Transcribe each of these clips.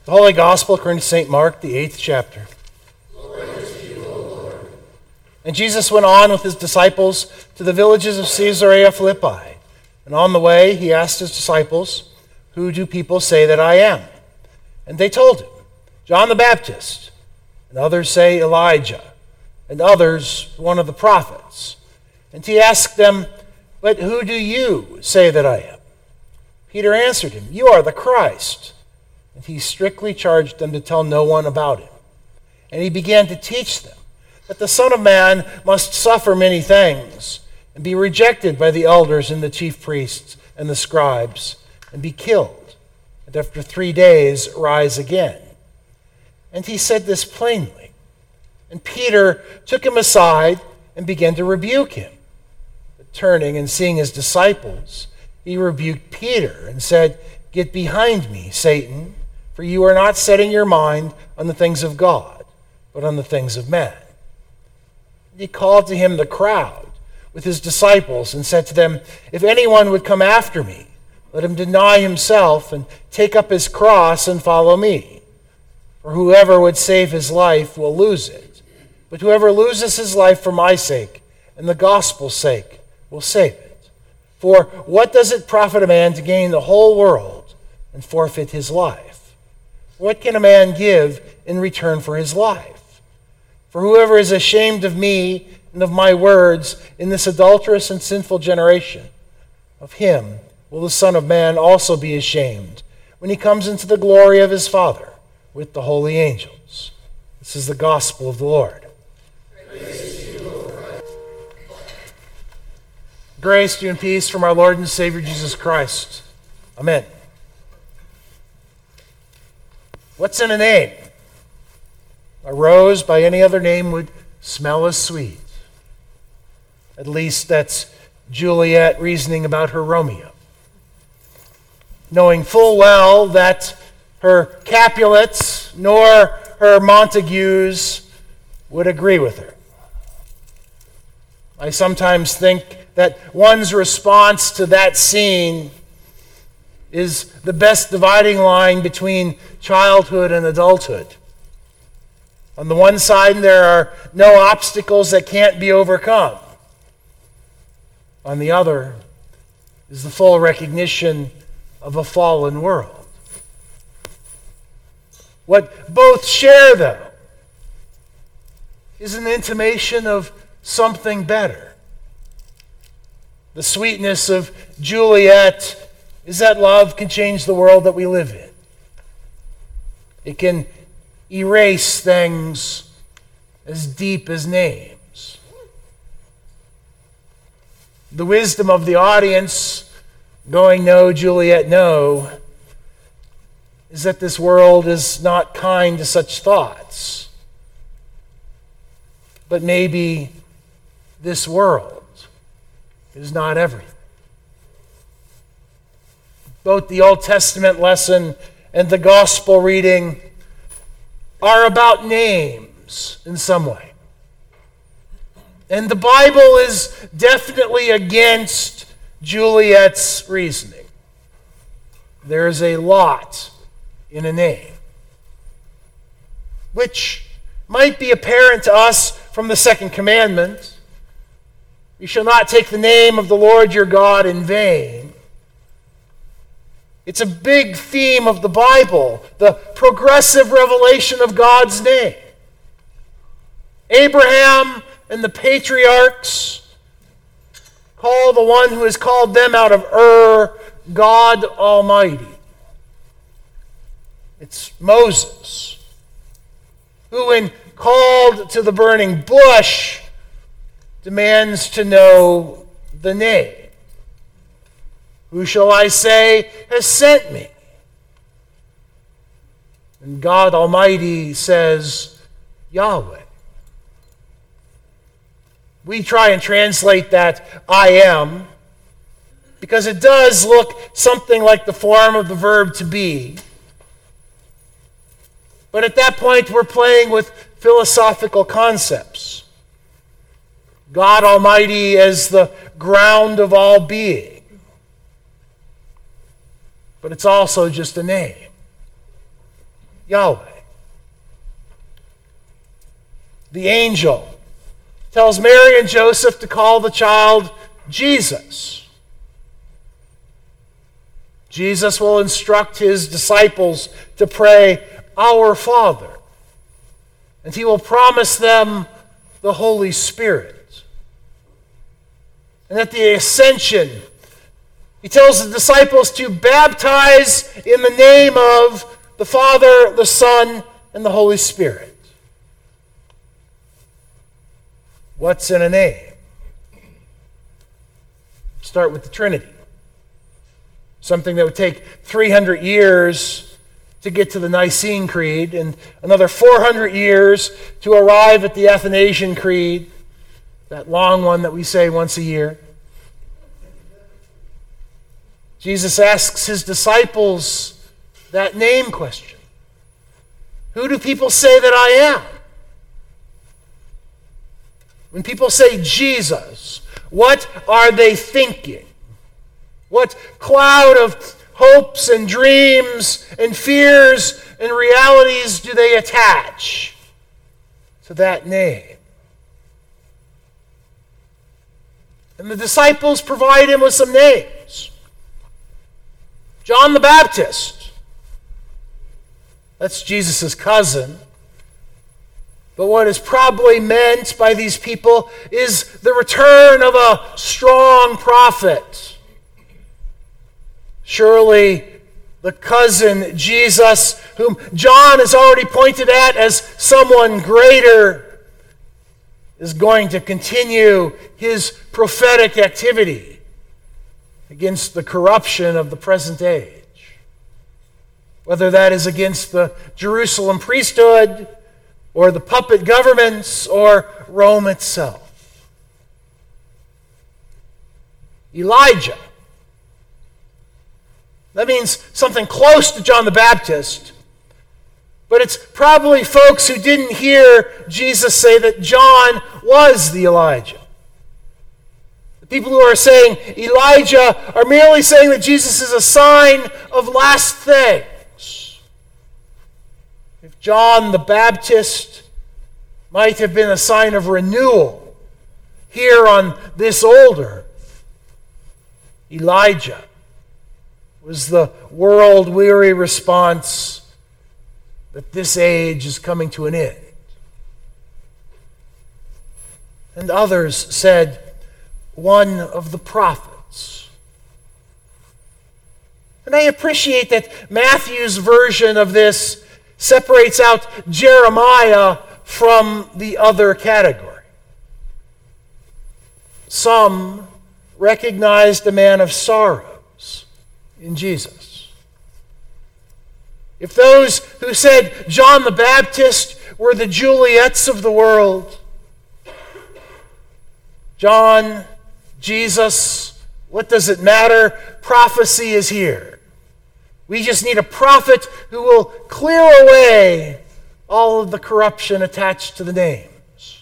The Holy Gospel according to St. Mark, the 8th chapter. Glory to you, O Lord. And Jesus went on with his disciples to the villages of Caesarea Philippi. And on the way he asked his disciples, "Who do people say that I am?" And they told him, "John the Baptist, and others say Elijah, and others one of the prophets." And he asked them, "But who do you say that I am?" Peter answered him, "You are the Christ." And he strictly charged them to tell no one about him. And he began to teach them that the Son of Man must suffer many things, and be rejected by the elders and the chief priests and the scribes, and be killed, and after 3 days rise again. And he said this plainly. And Peter took him aside and began to rebuke him. But turning and seeing his disciples, he rebuked Peter and said, "Get behind me, Satan, for you are not setting your mind on the things of God, but on the things of men." And he called to him the crowd with his disciples and said to them, "If anyone would come after me, let him deny himself and take up his cross and follow me. For whoever would save his life will lose it, but whoever loses his life for my sake and the gospel's sake will save it. For what does it profit a man to gain the whole world and forfeit his life? What can a man give in return for his life? For whoever is ashamed of me and of my words in this adulterous and sinful generation, of him will the Son of Man also be ashamed when he comes into the glory of his Father with the holy angels." This is the gospel of the Lord. Praise to you, Lord. Grace to you and peace from our Lord and Savior Jesus Christ. Amen. What's in a name? A rose by any other name would smell as sweet. At least that's Juliet reasoning about her Romeo, knowing full well that her Capulets nor her Montagues would agree with her. I sometimes think that one's response to that scene is the best dividing line between childhood and adulthood. On the one side, there are no obstacles that can't be overcome. On the other is the full recognition of a fallen world. What both share, though, is an intimation of something better. The sweetness of Juliet is that love can change the world that we live in. It can erase things as deep as names. The wisdom of the audience going, "No, Juliet, no," is that this world is not kind to such thoughts. But maybe this world is not everything. Both the Old Testament lesson and the gospel reading are about names in some way. And the Bible is definitely against Juliet's reasoning. There is a lot in a name, which might be apparent to us from the second commandment. "You shall not take the name of the Lord your God in vain." It's a big theme of the Bible, the progressive revelation of God's name. Abraham and the patriarchs call the one who has called them out of Ur God Almighty. It's Moses, who, when called to the burning bush, demands to know the name. "Who shall I say has sent me?" And God Almighty says, "Yahweh." We try and translate that "I am" because it does look something like the form of the verb to be. But at that point, we're playing with philosophical concepts. God Almighty as the ground of all being. But it's also just a name. Yahweh. The angel tells Mary and Joseph to call the child Jesus. Jesus will instruct his disciples to pray, "Our Father," and he will promise them the Holy Spirit. And at the ascension, he tells the disciples to baptize in the name of the Father, the Son, and the Holy Spirit. What's in a name? Start with the Trinity. Something that would take 300 years to get to the Nicene Creed and another 400 years to arrive at the Athanasian Creed, that long one that we say once a year. Jesus asks his disciples that name question. Who do people say that I am? When people say Jesus, what are they thinking? What cloud of hopes and dreams and fears and realities do they attach to that name? And the disciples provide him with some names. John the Baptist. That's Jesus' cousin. But what is probably meant by these people is the return of a strong prophet. Surely the cousin Jesus, whom John has already pointed at as someone greater, is going to continue his prophetic activity against the corruption of the present age. Whether that is against the Jerusalem priesthood, or the puppet governments, or Rome itself. Elijah. That means something close to John the Baptist, but it's probably folks who didn't hear Jesus say that John was the Elijah. The people who are saying Elijah are merely saying that Jesus is a sign of last things. If John the Baptist might have been a sign of renewal here on this old earth, Elijah was the world-weary response that this age is coming to an end. And others said, one of the prophets. And I appreciate that Matthew's version of this separates out Jeremiah from the other category. Some recognized a man of sorrows in Jesus. If those who said John the Baptist were the Juliets of the world, John, Jesus, what does it matter? Prophecy is here. We just need a prophet who will clear away all of the corruption attached to the names.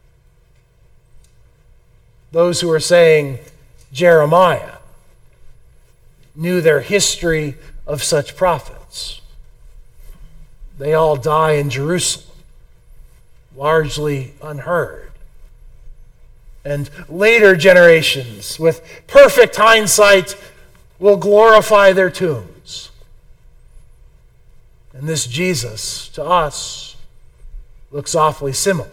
Those who are saying Jeremiah knew their history of such prophets. They all die in Jerusalem, largely unheard. And later generations, with perfect hindsight, will glorify their tombs. And this Jesus, to us, looks awfully similar.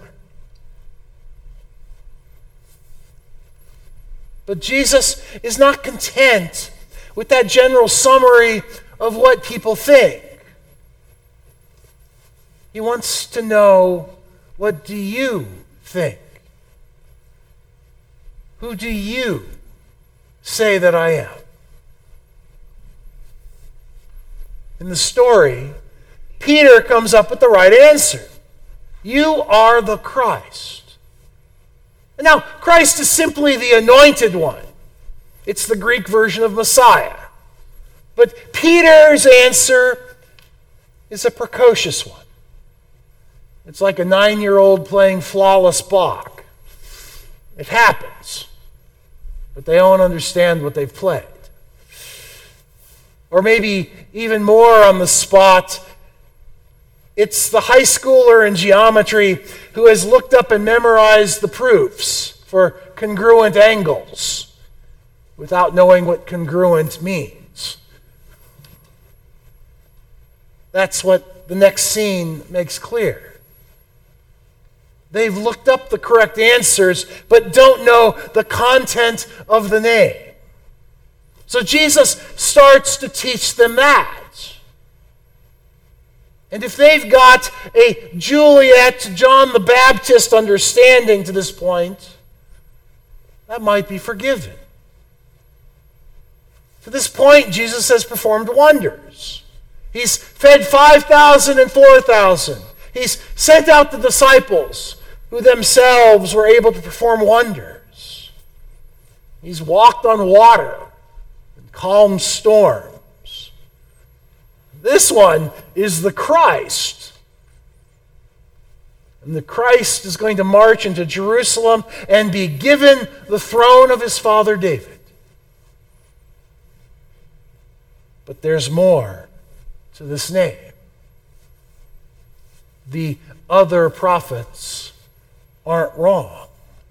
But Jesus is not content with that general summary of what people think. He wants to know, what do you think? Who do you say that I am? In the story, Peter comes up with the right answer. You are the Christ. And now, Christ is simply the anointed one. It's the Greek version of Messiah. But Peter's answer is a precocious one. It's like a 9-year-old playing flawless Bach. It happens, but they don't understand what they've played. Or maybe even more on the spot, It's the high schooler in geometry who has looked up and memorized the proofs for congruent angles without knowing what congruent means. That's what the next scene makes clear. They've looked up the correct answers, but don't know the content of the name. So Jesus starts to teach them that. And if they've got a Juliet, John the Baptist understanding to this point, that might be forgiven. To this point, Jesus has performed wonders. He's fed 5,000 and 4,000. He's sent out the disciples who themselves were able to perform wonders. He's walked on water and calmed storms. This one is the Christ. And the Christ is going to march into Jerusalem and be given the throne of his father David. But there's more to this name. The other prophets aren't wrong.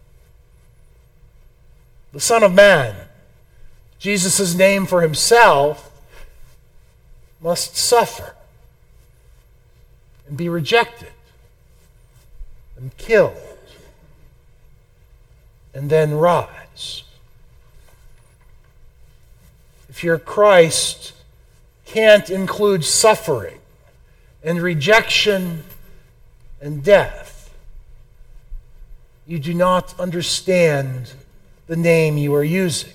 The Son of Man, Jesus' name for himself, must suffer and be rejected and killed and then rise. If your Christ can't include suffering and rejection and death, you do not understand the name you are using.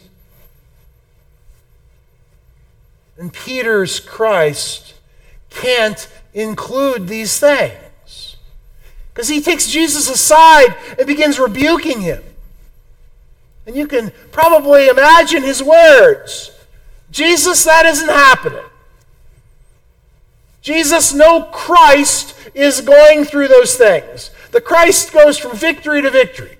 And Peter's Christ can't include these things, because he takes Jesus aside and begins rebuking him. And you can probably imagine his words. Jesus, that isn't happening. Jesus, no Christ is going through those things. The Christ goes from victory to victory.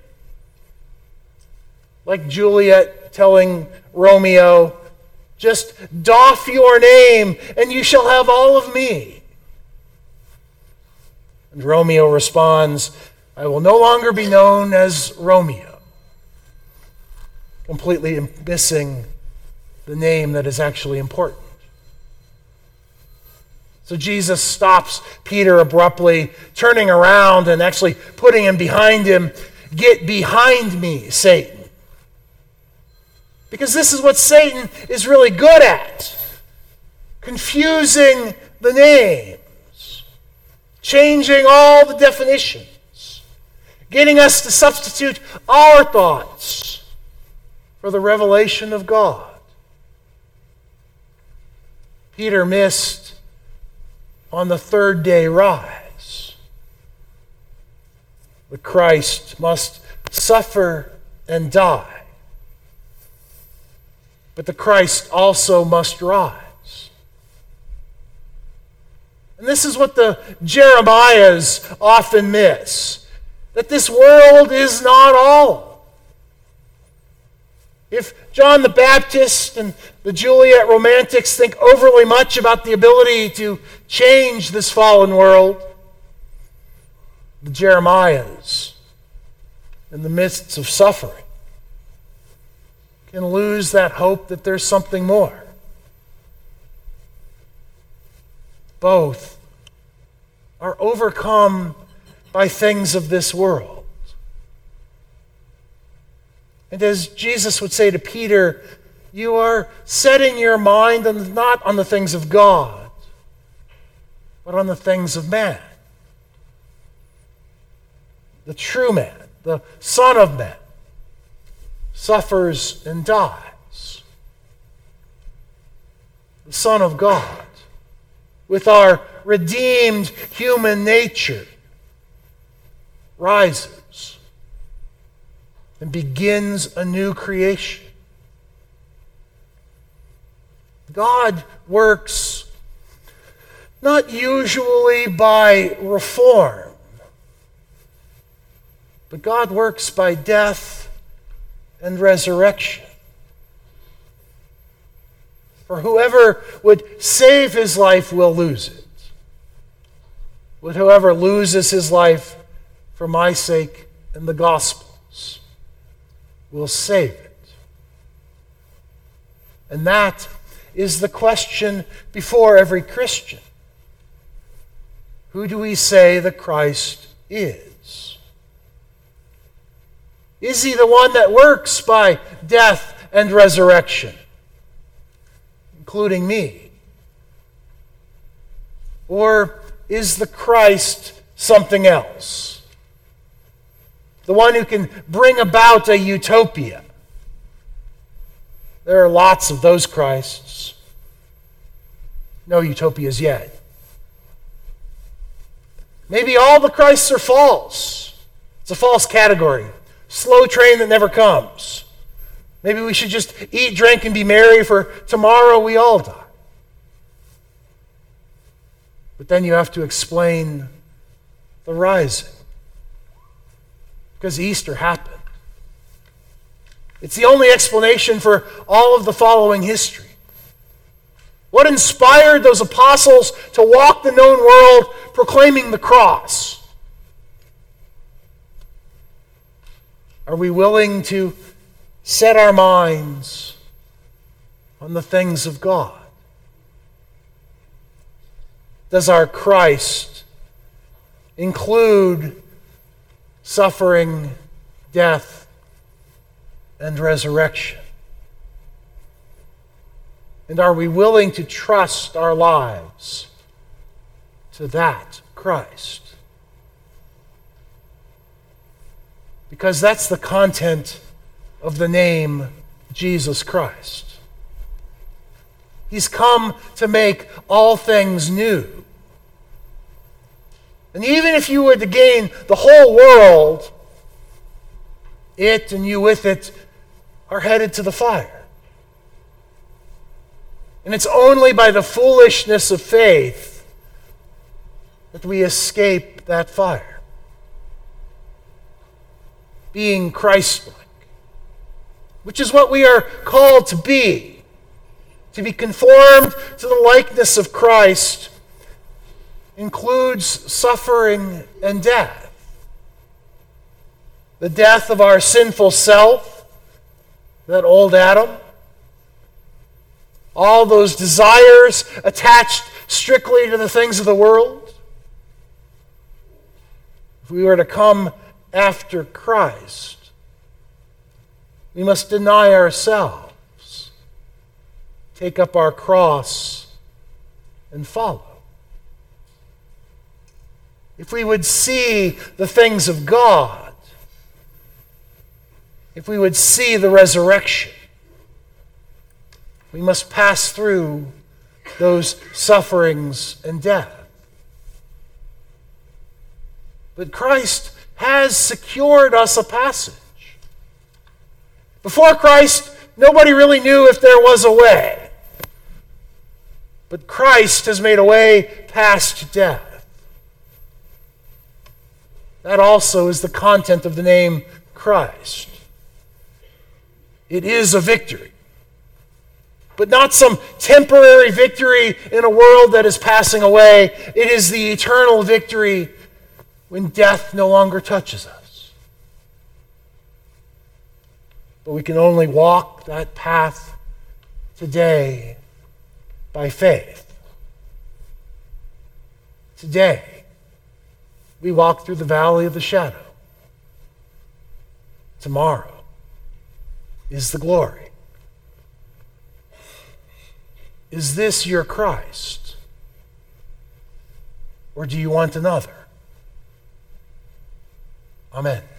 Like Juliet telling Romeo, just doff your name and you shall have all of me. And Romeo responds, I will no longer be known as Romeo. Completely missing the name that is actually important. So Jesus stops Peter abruptly, turning around and actually putting him behind him. Get behind me, Satan. Because this is what Satan is really good at. Confusing the names. Changing all the definitions. Getting us to substitute our thoughts for the revelation of God. Peter missed on the third day rise. The Christ must suffer and die. But the Christ also must rise. And this is what the Jeremiahs often miss, that this world is not all. If John the Baptist and the Juliet romantics think overly much about the ability to change this fallen world, the Jeremiahs, in the midst of suffering, can lose that hope that there's something more. Both are overcome by things of this world. And as Jesus would say to Peter, you are setting your mind not on the things of God, but on the things of man. The true man, the Son of Man, suffers and dies. The Son of God, with our redeemed human nature, rises and begins a new creation. God works not usually by reform, but God works by death and resurrection. For whoever would save his life will lose it. But whoever loses his life for my sake and the gospel's will save it. And that is the question before every Christian. Who do we say that Christ is? Is he the one that works by death and resurrection, including me? Or is the Christ something else? The one who can bring about a utopia. There are lots of those Christs. No utopias yet. Maybe all the Christs are false. It's a false category. Slow train that never comes. Maybe we should just eat, drink, and be merry, for tomorrow we all die. But then you have to explain the rising. Because Easter happened. It's the only explanation for all of the following history. What inspired those apostles to walk the known world proclaiming the cross? Are we willing to set our minds on the things of God? Does our Christ include suffering, death, and resurrection? And are we willing to trust our lives to that Christ? Because that's the content of the name Jesus Christ. He's come to make all things new. And even if you were to gain the whole world, it and you with it are headed to the fire. And it's only by the foolishness of faith that we escape that fire. Being Christ-like, which is what we are called to be conformed to the likeness of Christ, includes suffering and death. The death of our sinful self, that old Adam. All those desires attached strictly to the things of the world. If we were to come after Christ, we must deny ourselves, take up our cross, and follow. If we would see the things of God, if we would see the resurrection, we must pass through those sufferings and death. But Christ has secured us a passage. Before Christ, nobody really knew if there was a way. But Christ has made a way past death. That also is the content of the name Christ. It is a victory. But not some temporary victory in a world that is passing away. It is the eternal victory when death no longer touches us. But we can only walk that path today by faith. Today, we walk through the valley of the shadow. Tomorrow is the glory. Is this your Christ? Or do you want another? Amen.